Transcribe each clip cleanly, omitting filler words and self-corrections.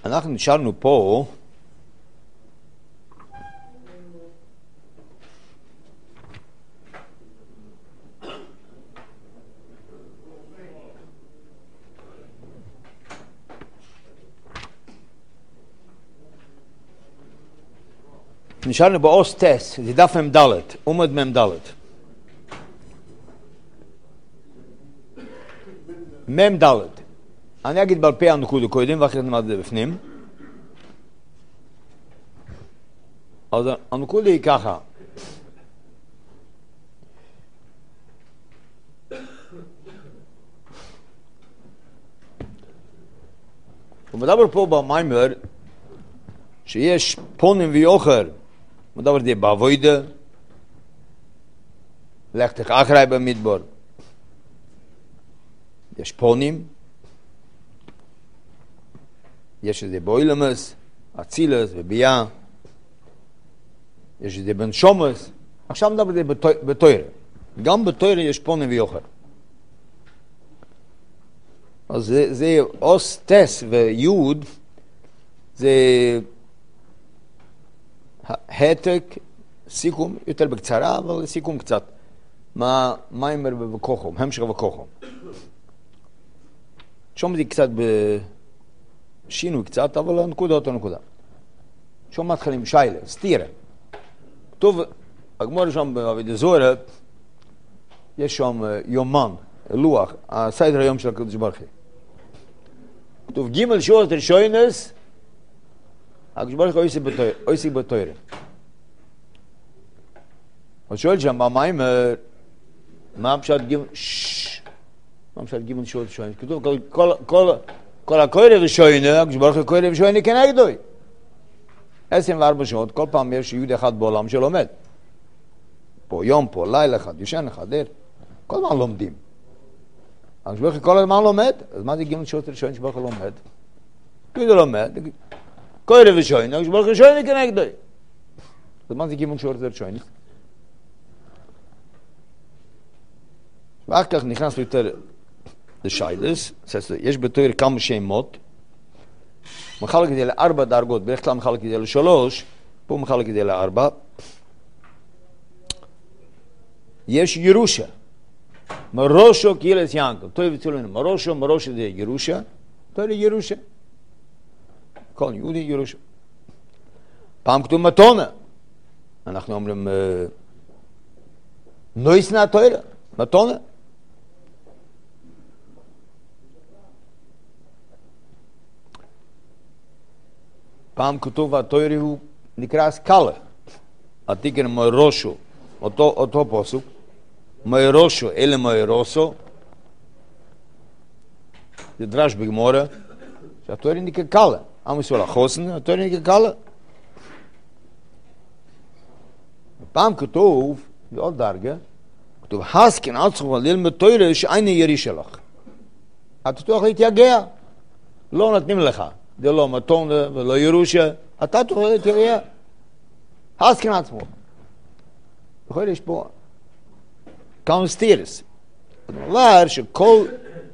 אנחנו נשארנו פה נשארנו באוס טס, זה דף ממדלת, עומד ממדלת. ממדלת. אני אגיד בעל פה הנקודה קודם, ואחרי נלמד את זה בפנים. אז הנקודה היא ככה. הוא מדבר פה במיימר, שיש פונים ויוחר, הוא מדבר די בעבודה, לכתך אחרי במדבר. יש פונים, יש את זה באוילמס, אצילס ובייה, יש את זה בן שומס, עכשיו מדבר את זה בתוירה. גם בתוירה יש פונים ויוחר. אז זה אוס טס ויוד, זה העתק, סיכום, יותר בקצרה, אבל סיכום קצת. מה מיימר ובכוחום, המשך ובכוחום. שומע קצת בשינוי קצת, אבל הנקודה אותו נקודה. שומע מתחילים שיילה, סתירה. כתוב, הגמור שם בעבודת זוהר, יש שם יומן, לוח, הסדר היום של הקדוש ברוך הוא. כתוב ג' שעות ראשונס, הקדוש ברוך הוא עושה בתורה. אז שואל שם במיימר, מה פשט ג' שעות ראשונס? כתוב כל הקורא ראשונה, הקדוש ברוך הוא קורא ראשונה כנגדו. 24 שעות, כל פעם יש יהודי אחד בעולם שלומד. פה יום, פה לילה אחד, ישן אחד, כל הזמן לומדים. הקדוש ברוך הוא כל הזמן לומד, אז מה זה ג' שעות ראשונה שקדוש ברוך הוא לומד? כדי לומד, קורא ראשונה, הקדוש ברוך הוא ראשונה כנגדו. אז מה זה ג' שעות ראשונה? ואחר כך נכנס יותר לשיילס, יש בתורה כמה שמות, מחלק את זה ל4 דרגות, בדרך כלל מחלק את זה ל3, פה מחלק את זה ל4. יש ירושה, מרושו קהילת ינקל, תויב אצלנו, מרושו זה ירושה, תויב ירושה, כל יהודי ירושה. פעם כתוב מתונה, אנחנו אומרים נויסנה תויב, מתונה. פעם כתוב התורה הוא נקרא סקאלה, התיקן מרושו, אותו פסוק, מרושו אלה מרוסו, זה דרש בגמורה, שהתורה נקרא קאלה, עם ישראל החוסן, התורה נקרא קאלה. פעם כתוב, זה עוד דרגה, כתוב, הסקין עצמך ללמד תורה שאין ירישה לך. אתה תוכל להתייגע, לא נותנים לך. זה לא מתון ולא ירושה, אתה תוכל להתייגע. הסקין עצמו. בכל יש פה כמה סתירס. זאת אומרת שכל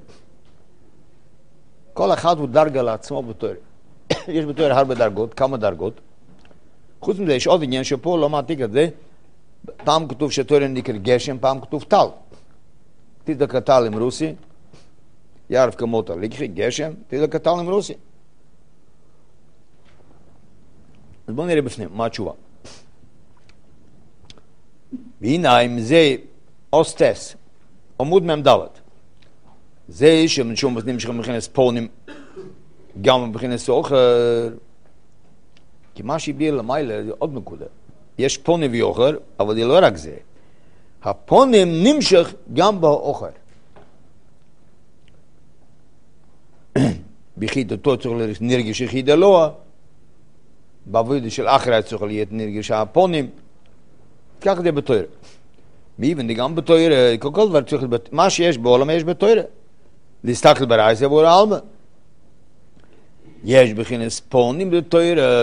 אחד הוא דרגה לעצמו בתורה. יש בתורה הרבה דרגות, כמה דרגות. חוץ מזה יש עוד עניין שפה לא מעתיק את זה. פעם כתוב שתורה נקרא גשם, פעם כתוב טל. תדלק הטל עם רוסי, יערב כמותה לקחי גשם, תדלק הטל עם רוסי. אז בואו נראה בפנים, מה התשובה? בעיניים זה אוסטס, עמוד ממדלת. זה שמשום בזנים שלכם מבחינת פונים, גם מבחינת סוחר, כי מה שהביע למעלה זה עוד נקודה. יש פונים ואוחר, אבל זה לא רק זה. הפונים נמשך גם באוחר. בחידתו צריך נרגש יחיד אלוה, בעבודה של אחרי צריך להיות נרגש הפונים, כך זה בתורה. ואיבן זה גם בתורה, כל דבר צריך, מה שיש בעולם יש בתורה. להסתכל ברייסה ועבור העלמה. יש בכינס פונים בתורה,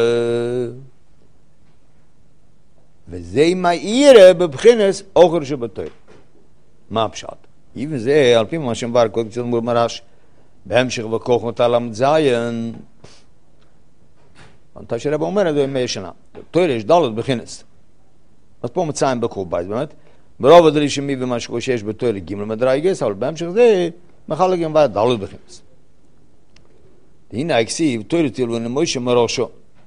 וזה מאיר בבחינס אוחר שבתורה. מה הפשט? איבן זה, על פי מה שמבר, קודם קצת מורמרש, בהמשך וכוח מטלם זיין, מתי שרב אומר, זה 100 שנה. תוירה יש דלת בכינס. אז פה מצאים בחוב בית, באמת. ברוב הדרישים מי ומה שיש בתוירה גימל מדרגס, אבל בהמשך זה מחלקים ועד דלת בכינס. הנה הכסיב, תוירה תילון למוישה מראשו.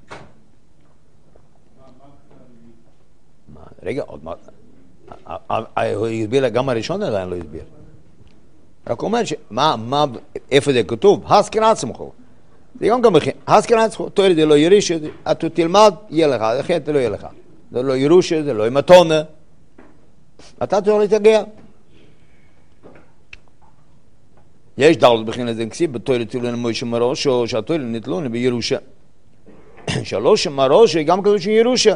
רגע, עוד מה? הוא הסביר גם הראשון עדיין לא הסביר. רק אומר איפה זה כתוב? הסכן עצמך. זה גם בכן, הסכן עצמך, תוירה זה לא ירישה, אתה תלמד, יהיה לך, אחרת לא יהיה לך. זה לא ירושה, זה לא מתונה. אתה צריך להתגע. יש דלת בכן זה כסיב, בתוירה תילון למוישה מראשו, שהתוירה נתלונה בירושה. שלוש מראשו, גם כתוב שירושה.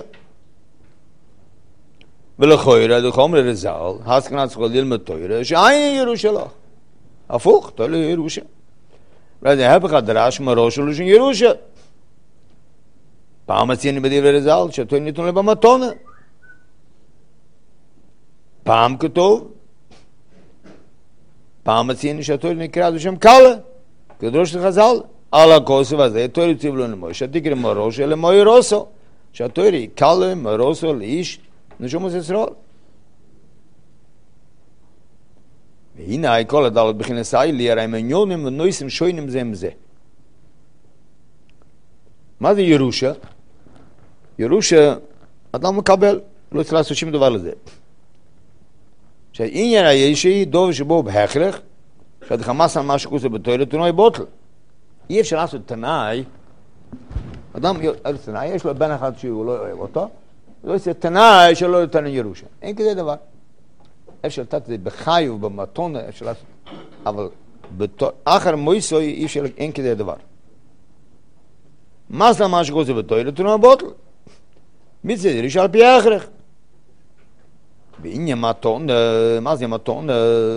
ולכוירה, זה חומר רזל, הסכן עצמך ללמד תוירה, שאין ירושה לך. הפוך, תוירה ירושה. וזה הפך הדרש מראשו לשון ירושה. פעם מציינים בדברי רזל, שהתוירה נתלונה במתונה. פעם כתוב, פעם מציינים שהתוירה נקרא בשם קלה, כדרוש לחז"ל. על הכוסף הזה, תוירה ציבלו למוישה, תקרא מראשו למוי רוסו, שהתוירה היא קלה מראשו לאיש נשומת ישראל. והנה כל הדלת בכנסי לי הרי מניונים ונויסים שוינים זה עם זה. מה זה ירושה? ירושה, אדם מקבל, לא צריך לעשות שום דבר לזה. שהעניין הישי דוב שבו בהכרח, שאתה חמאס על משהו כזה בתוירה תנאי בוטל. אי אפשר לעשות תנאי, אדם, תנאי, יש לו בן אחד שהוא לא אוהב אותו, לא עושה תנאי שלא יתנו ירושה. אין כזה דבר. אפשר לתת את זה בחי ובמתונה, אפשר לעשות, אבל אחר מויסוי אי אפשר, אין כזה דבר. מה זה מה שכוזה בתוירה תנאי בוטל? מי זה ירישה על פי ההכרח? בעניין מתונה, מה זה מתונה?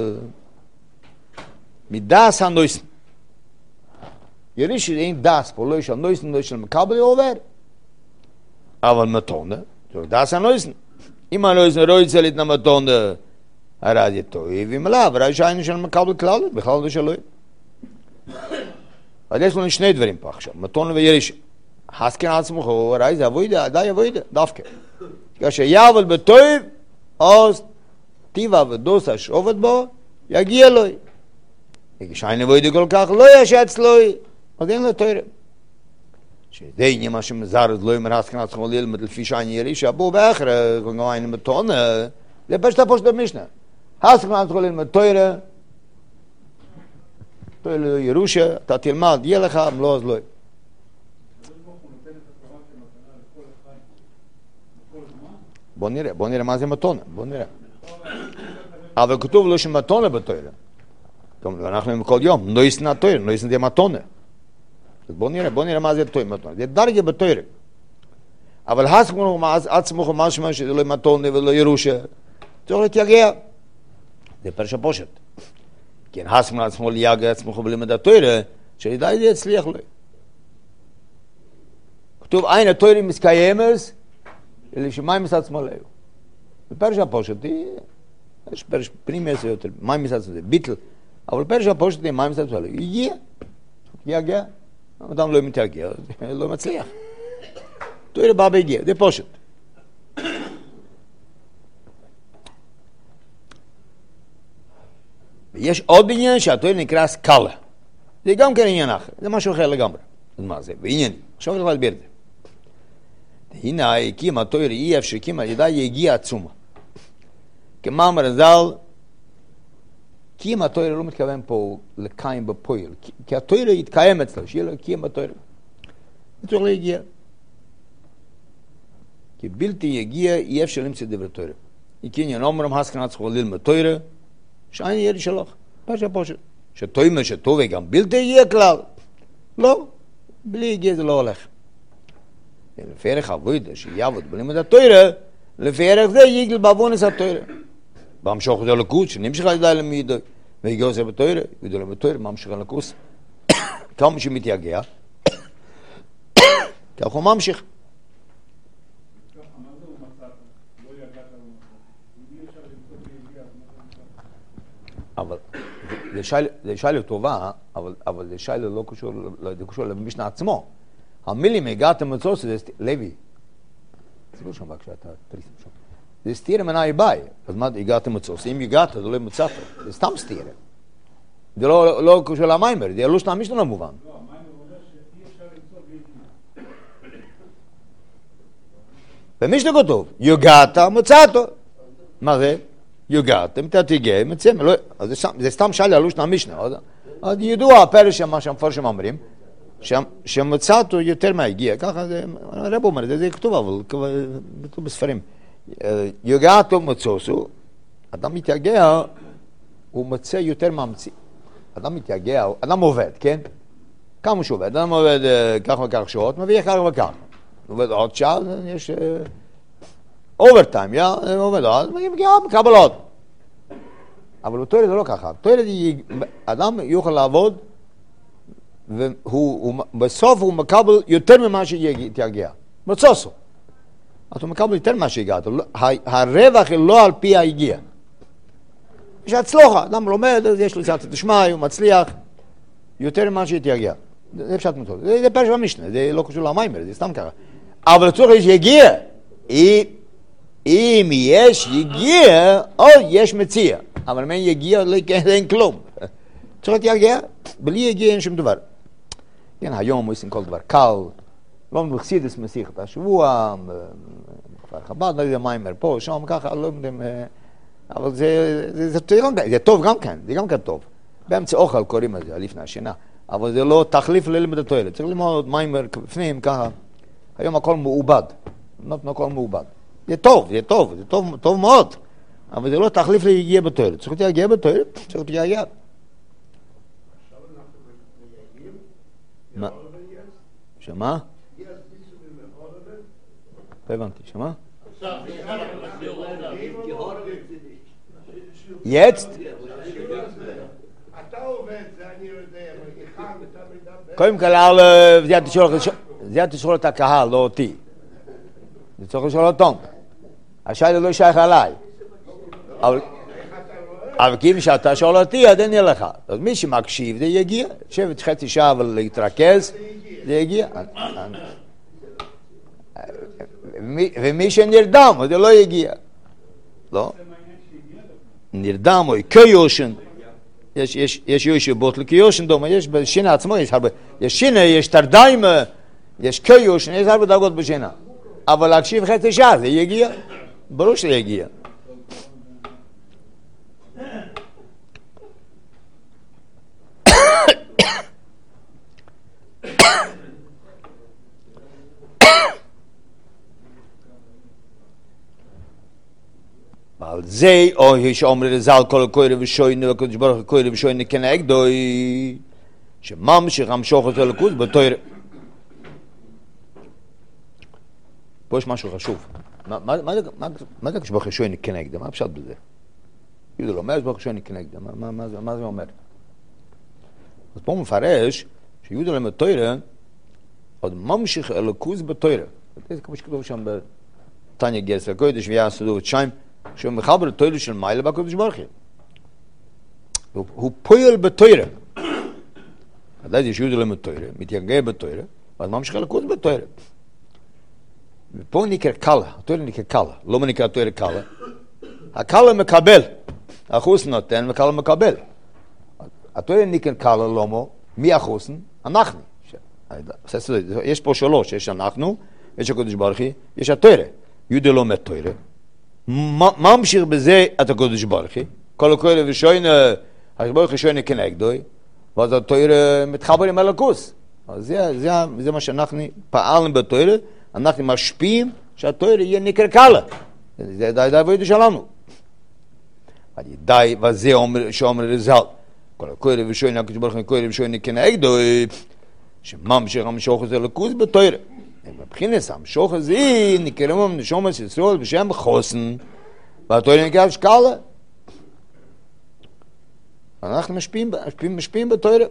מדעס הנויסן. ירישה אין דעס, פה לא יש הנויסן, לא יש מקבל עובר. אבל מתונה, זה דעס הנויסן. אם הנויסן לא יצא להתנה מתונה, הרי זה טוב, ומלא, הרי שהיינו של מקבל כלל, בכלל לא שלוי. אז יש לנו שני דברים פה עכשיו, מתונה וירישה. הסכן עצמך, הרי זה אבוידה, די אבוידה, דווקא. כאשר יעבל בטוב, אז טיבה ודוסה שעובד בו, יגיע לוי. כשאין אבוידה כל כך, לא ישץ לוי, אז אין לו תוירה. שזה עניין מה שמזרז לא יאמר הסכן עצמך ללמד לפי שאין ירישה, בו באחר, כמו אין מתונה, זה פשטה במשנה. הסכן עצמך ללמד תוירה, תוירה ירושה, אתה תלמד, יהיה לך, אם לא אז לא. בוא נראה מה זה מתונה, בוא נראה. אבל כתוב לא שמתונה בתוירה. אנחנו עם כל יום, לא ישנא תוירה, לא ישנא מתונה. אז בוא נראה מה זה תוירה, מתונה. זה דרגה בתוירה. אבל עצמך משמע שזה לא מתונה ולא ירושה. צריך להתייגע. זה פרשה פושט. כן, עצמו ליגע עצמך בלימד התוירה, שידע זה יצליח לו. כתוב, אין התוירה מסקיימס, אלא שמים מסע עצמו ליהו. בפרשה פושט, יש פרש פנימי עשר יותר, מים מסע עצמו, זה ביטל. אבל פרשה פושט, מים מסע עצמו ליהו. יגיע. אדם לא מתייגע, לא מצליח. תוירה בא בהגיע, זה פושט. ויש עוד עניין שהתוירה נקרא סקאלה. זה גם כן עניין אחר, זה משהו אחר לגמרי. אז מה זה? בעניין. עכשיו אני יכול להסביר את זה. הנה הקימה תוירה אי אפשר קימה ידע יגיע עצומה. כמאמר הזל, קימה תוירה לא מתכוון פה לקיים בפועל, כי התוירה יתקיים אצלו, שיהיה לו קימה תוירה. זה צריך להגיע. כי בלתי יגיע אי אפשר למצוא דבר תוירה. עניין אומרם הסכן עצמך ללמד תוירה, שאין יהיה לשלוח. פשע פושט. שתוימה שטובה גם בלתי יגיע כלל. לא. בלי יגיע זה לא הולך. לפי ערך עבודה שיעבוד בלימוד התוירה, לפי ערך זה יגל בעוונס התוירה. בהמשוך זה לקוס, שנמשך על ידי למידו, והגיע עושה בתוירה, ידעו להם בתוירה, ממשיך על לקוס. כמה שמתייגע, כך הוא ממשיך. אבל זה שאלה טובה, אבל זה שאלה לא קשור למשנה עצמו. המילים הגעת מצוס, זה לוי. תסתכלו שם בבקשה, אתה תריסים שם. זה סתירה מנהי ביי. אז מה, הגעת מצוס? אם הגעת, זה לא מצאת. זה סתם סתירה. זה לא קשור למיימר, זה לא שנה משנה למובן. לא, המיימר אומר שאי אפשר למצוא והגיע. במשנה כתוב, יוגעת מצאתו. מה זה? יוגעת, תתיגה, מצא, זה סתם שאלה, לא שנה משנה. אז ידוע הפרש שמה שהמפרשים אומרים, שמצאתו יותר מהגיע, ככה זה, הרב אומר, זה כתוב, אבל כתוב בספרים. יוגעתו מצוסו, אדם מתייגע, הוא מצא יותר מהמציא. אדם מתייגע, אדם עובד, כן? כמה שהוא עובד, אדם עובד כך וכך שעות, מביא כך וכך. הוא עובד עוד שעה, יש אוברטיים, עובד עוד, מקבל עוד. אבל בתורה זה לא ככה. בתורה אדם יוכל לעבוד, ובסוף הוא מקבל יותר ממה שיתייגע. מצוסו. אז הוא מקבל יותר ממה שהגעת. הרווח לא על פי ההגיע. יש הצלוחה, אדם לומד, יש לו קצת תשמע, הוא מצליח יותר ממה שהתייגע. זה פשט מצוות. זה פרש במשנה, זה לא קשור למיימר, זה סתם ככה. אבל לצורך יש יגיע. אם יש יגיע, או יש מציע. אבל אם אין יגיע, אין כלום. צריך יגיע, בלי יגיע אין שום דבר. כן, היום עושים כל דבר קל, לא מחסידס מסיכת השבוע, חב"ד, לא יודע מיימר פה, שם ככה, לא יודעים, אבל זה טוב גם כן, זה גם כן טוב. באמצע אוכל קוראים לזה, לפני השינה, אבל זה לא תחליף ללמד התועלת. צריך ללמוד מיימר בפנים ככה, היום הכל מעובד, הכל מעובד. זה טוב, זה טוב, זה טוב מאוד, אבל זה לא תחליף להגיע בתועלת. צריך להגיע בתועלת, צריך להגיע. מה? שמה? לא הבנתי, שמה? jetzt? אתה עובד, זה אני יודע, אבל אתה מדבר. קודם כל, זה תשאול את הקהל, לא אותי. זה צריך לשאול אותם. השאלה לא שייך עליי. אבל כי שאתה שואל אותי, אז אין לך. אז מי שמקשיב, זה יגיע. שבט חצי שעה ולהתרכז, זה יגיע. ומי שנרדם, זה לא יגיע. לא? נרדם או כיושן. יש יושן בוטל כיושן דומה, יש בשינה עצמו, יש שינה, יש תרדיים, יש כיושן, יש הרבה דרגות בשינה. אבל להקשיב חצי שעה, זה יגיע. ברור שזה יגיע. על זה, או שאומר לזל כל הקוירה ושוינה, והקדוש ברוך הוא קוירה ושוינה כנגדוי, שממשיך המשוך אותו לקודש בתוירה. פה יש משהו חשוב. מה זה הקדוש ברוך הוא שוינה כנגדה? מה הפשט בזה? יהודה לא אומר, הקדוש ברוך הוא שוינה כנגדה. מה זה אומר? אז פה הוא מפרש שיהודה לומד תוירה, עוד ממשיך אלוקות בתוירה. זה כמו שכתוב שם בתניא גזר הקודש ויעשו את שיים, שהוא מחבר לתוירה של מיילה בקודש ברוך הוא. הוא פועל בתוירה. עדיין יש יהודה לומד תוירה, מתייגע בתוירה, ואז ממשיך אלוקות בתוירה. ופה נקרא קלה, התוירה נקרא קלה, לא נקרא תוירה קלה. הקלה מקבל, החוסן נותן וקלה מקבל. התוירה נקרא קלה לומו, מי החוסן? אנחנו. יש פה שלוש, יש אנחנו, יש הקודש ברוך הוא, יש התוירה. יהודה לומד תוירה. ממשיך בזה את הקודש ברוך הוא, כל הקוירה ושוינה, הקודש ברוך הוא שוינה כנגדוי, ואז התוירה מתחבר עם הלכוס. אז זה מה שאנחנו פעלנו בתוירה, אנחנו משפיעים שהתוירה יהיה נקרא קלה. זה די עבודה שלנו. די, וזה שאומר לזל, כל הקוירה ושוינה, הקודש ברוך הוא קוירה ושוינה כנגדוי, שממשיך המשוך הזה לכוס בתוירה. מבחינס המשוך הזה נקראים נשומת ישראל בשם חוסן, והתוירה נקרא שקלה. אנחנו משפיעים בתוירה.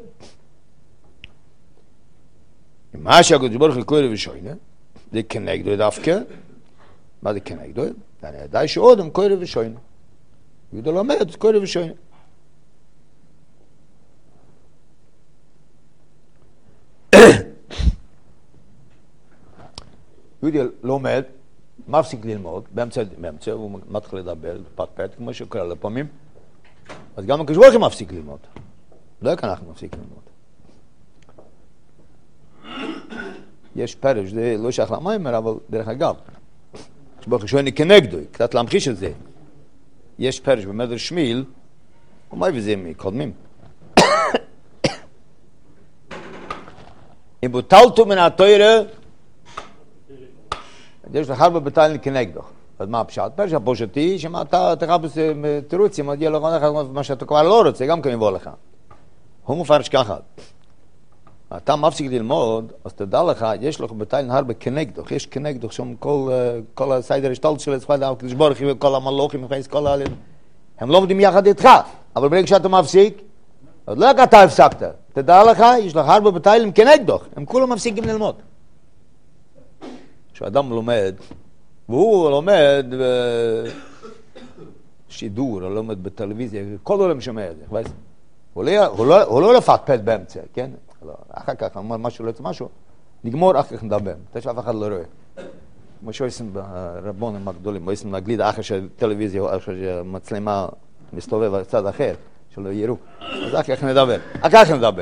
מה שהקדוש ברוך הוא קורא ושוינה, זה כנגדו דווקא. מה זה כנגדו? אני ידעי שעוד הם קורא ושוינה. יהודה לא אומרת, קורא ושוינה. יהודי לומד, מפסיק ללמוד, באמצע הוא מתחיל לדבר, פטפט, כמו שקורה לפעמים, אז גם הקדוש ברוך הוא מפסיק ללמוד. לא רק אנחנו מפסיק ללמוד. יש פרש, זה לא שייך למיימר, אבל דרך אגב, הקדוש ברוך הוא שואל כנגדו, קצת להמחיש את זה. יש פרש במדרש שמיל, ומה וזה מקודמים? אם בוטלתו מן התורה, יש לך הרבה בטלן כנגדו. אז מה הפשט? פרש הפושטי, שמה אתה תחפש תירוצים, עוד יהיה לך מה שאתה כבר לא רוצה, גם כן יבוא לך. הוא מפרש ככה. אתה מפסיק ללמוד, אז תדע לך, יש לך בטלן הרבה כנגדו. יש כנגדו שם כל הסיידר השתלט של הצפת, הקדוש ברוך הוא וכל המלוכים, הם לא עובדים יחד איתך. אבל ברגע שאתה מפסיק, אז לא רק אתה הפסקת. תדע לך, יש לך הרבה בטלן כנגדו. הם כולם מפסיקים ללמוד. כשאדם לומד, והוא לומד בשידור, הוא לומד בטלוויזיה, כל עולם שומע את זה, הוא לא לפטפט באמצע, כן? אחר כך, אומר משהו, לא יוצא משהו, נגמור, אחר כך נדבר, תשע אף אחד לא רואה. כמו שעושים ברבונים הגדולים, עושים להגליד אחר שהטלוויזיה, אחר שהמצלמה מסתובב בצד אחר, שלא יראו, אז אחר כך נדבר, אחר כך נדבר.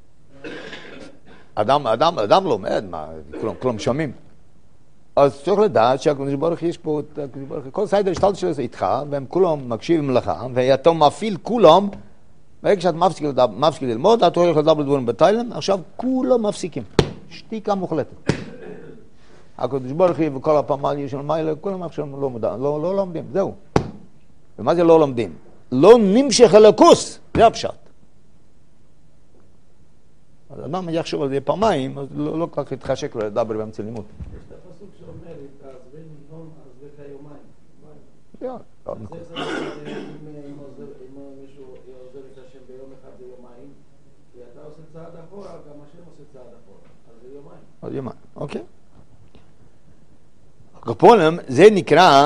אדם לומד, מה, כולם שומעים. אז צריך לדעת שהקדוש ברוך הוא יש פה, כל סיידר השתלט שלו זה איתך, והם כולם מקשיבים לך, ואתה מפעיל כולם, ברגע שאתה מפסיק ללמוד, אתה הולך לדבר דברים בתאילנד, עכשיו כולם מפסיקים, שתיקה מוחלטת. הקדוש ברוך הוא וכל הפמליה של מיילה, כולם עכשיו לא לומדים, זהו. ומה זה לא לומדים? לא נמשך אל הכוס, זה הפשט. אז אדם יחשוב על זה פעמיים, אז לא כל כך יתחשק לו לדבר באמצע לימוד. שאומר, תעזבי לנהום, עזבי את היומיים. זה אם מישהו עוזר את השם ביום אחד ויומיים, ואתה עושה צעד אחורה, גם השם עושה צעד אחורה. אז זה יומיים. אז יומיים, אוקיי. הקופונים, זה נקרא,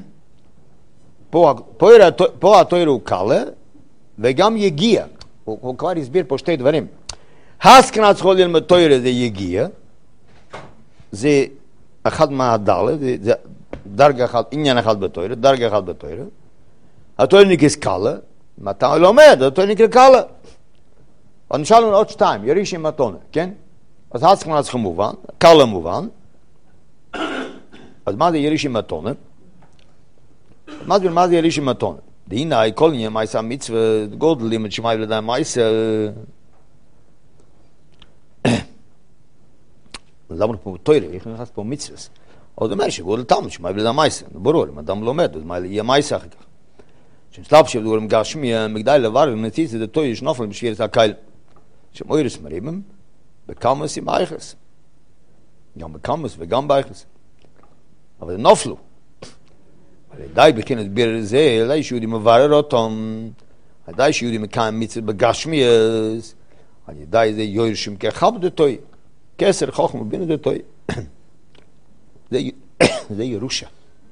פה התואר הוא קלה, וגם יגיע. הוא כבר הסביר פה שתי דברים. הסכנה צריכה ללמוד תואר זה יגיע, זה אחד מהדלת, זה דרגה אחת, עניין אחד בתואר, דרגה אחת בתואר. התואר נקרא קלה, מתי לומד, התואר נקרא קלה. אז נשאל לנו עוד שתיים, יריש עם מתונה, כן? אז הסכנה צריכה מובן, קלה מובן. אז מה זה יריש עם מתונה? מה זה יריש עם מתונה? דהינה, כל עניין מייסה מצווה, גודל לימד שמאי ולדיים מייסה, למה פה תוירה, איך נכנס פה מצווס? אז אומר שגודל תלמוד, שמאי ולדע מייסה, ברור, אם אדם לומד, אז מה יהיה מייסה אחר כך? שנסלב שבדורם גשמי, מגדי לבר, ונציץ את התויר שנופל בשביר את הקייל. שמוירס מריבם, בקמוס עם אייכס. גם בקמוס וגם באייכס. אבל נופלו. די בחינת ביר זה, די שיהודי מברר אותם, די שיהודי מקיים מצווה בגשמי, די זה יורשים כחב דתוי. כסר חוכמה בינה דתוי. זה ירושה.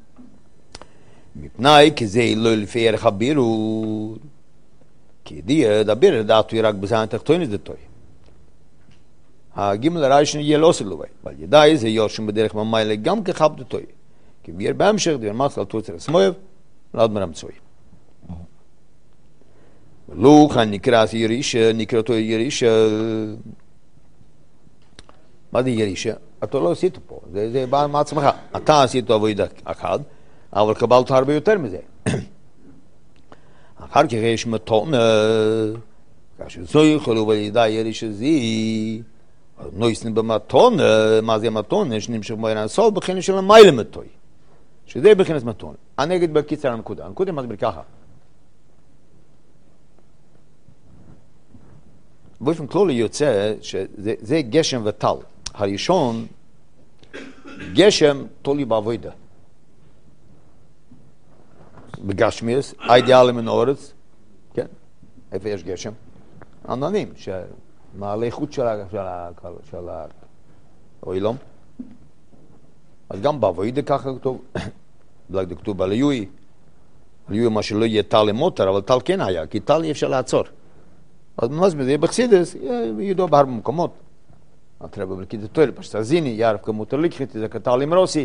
מפני כי זה לא לפי ערך הבירור. כי דביר דעתו רק בזמן תחתון דתוי. הגימל הראשון יהיה לא סלובי. אבל ידעי זה יורשים בדרך ממיילה גם כחב דתוי. כי ביר בהמשך דבר מצל תוצר הסמויב, לעד מרמצוי. ולוך הנקרא ירישה, נקרא אותו ירישה. מה זה ירישה? אתה לא עשית פה, זה בא מעצמך. אתה עשית עבודה אחד, אבל קבלת הרבה יותר מזה. אחר כך יש מתון, כאשר זו יכולו ולידע ירישה זי, נויסן במתון, מה זה מתון? יש נמשך מויר הסול, בכלל של המיילה מתוי. שזה בכנס מתון. אני אגיד בקיצר הנקודה. הנקודה מסביר ככה. באופן כללי יוצא שזה גשם וטל. הראשון, גשם תולי בעבודה. בגשמיאס, האידיאלי מן אורץ, כן? איפה יש גשם? עננים, שמעלה חוט של האוילום. אז גם בעבודה ככה כתוב, בלג כתוב על יוי מה שלא יהיה טל למוטר, אבל טל כן היה, כי טל אי אפשר לעצור. אז ממש בזה, בחסידס, ידוע בהרבה מקומות. הטרבה בלקיד התוירה, פשטזיני, יערב כמות הליקחית, זה כתר למרוסי.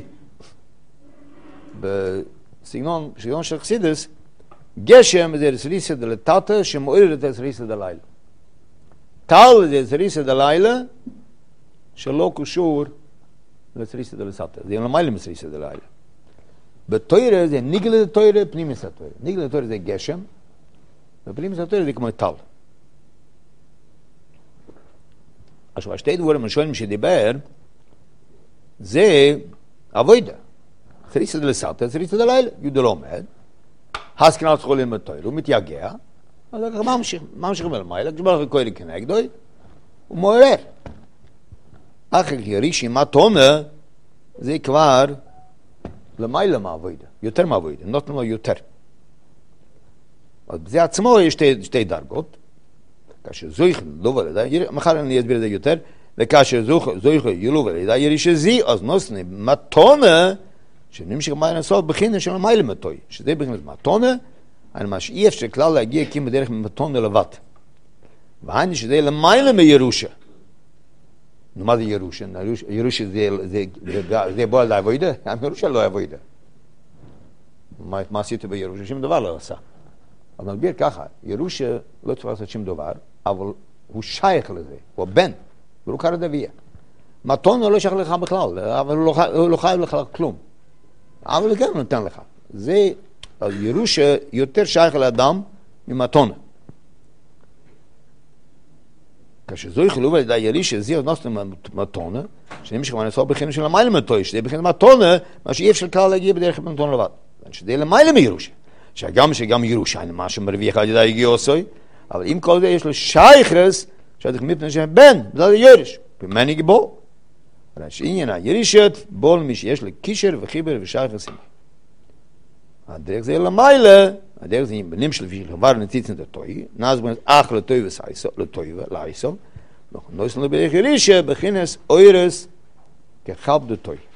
בסגנון של חסידס, גשם זה סריסה דלתתה שמועירת את סריסה דלילה. טל זה סריסה דלילה שלא קשור לסריסה דלסתה. זה למעלה מסריסה דלילה. בתוירה זה ניגלה דתוירה, פנימיס התוירה. ניגלה דתוירה זה גשם, ופנימיס התוירה זה כמו טל. עכשיו, שתי דברים ראשונים שדיבר, זה אבוידה. סריסה דלסתה, סריסה דלילה. יהודה לא עומד. הסכנה צריכו ללמוד תוירה, הוא מתייגע, אז ממשיך מלמעלה, כשברוך כהן כנגדוי, הוא מעורר. אחר ירישי מתונה, זה כבר למעלה מהאבוידה, יותר מהאבוידה, נותנים לו יותר. אז בזה עצמו יש שתי דרגות, כאשר זויך ילוב על ידי, מחר אני אסביר את זה יותר, וכאשר זויך ילוב על ידי ירישי זי, אז נותנים מתונה, שנמשך מעלה נסות בחינה של המעלה מתוי, שזה בחינה מתונה, אני משאיף שכלל להגיע כמעט דרך מתונה לבד. והיינו שזה למעלה מירושה. נו, מה זה ירושה? ירושה זה בוא על העבודה? ירושה לא העבודה. מה עשית בירושה? שום דבר לא עשה. אז נלביר ככה, ירושה לא צריך לעשות שום דבר, אבל הוא שייך לזה, הוא בן, והוא קרא דביה. מתונה לא שייך לך בכלל, אבל הוא לא חייב לך כלום. אבל כן הוא נותן לך. זה, ירושה יותר שייך לאדם ממתונה. כאשר זו יחלוב על ידי ירישה, זה נוסף מתונה, שנמשך מנסור בחינה של המיילה מתוי, שזה בחינה מתונה, מה שאי אפשר כלל להגיע בדרך מתונה לבד. שזה למיילה מירושה. שגם ירושה, אין מה שמרוויח על ידי גיוסוי, אבל אם כל זה יש לו שייכרס, שאתה מפני שהם בן, זה יריש, במני גיבור. שעניין הירישת, בול מי שיש לו קישר וחיבר ושייכרס עימה. הדרך זה למיילה, הדרך זה בנמשל וחבר נציצן דתוי, נאז בנס אך לטוי ולעיסו, נויסנו בדרך ירישה, בכינס אוירס כחב דתוי.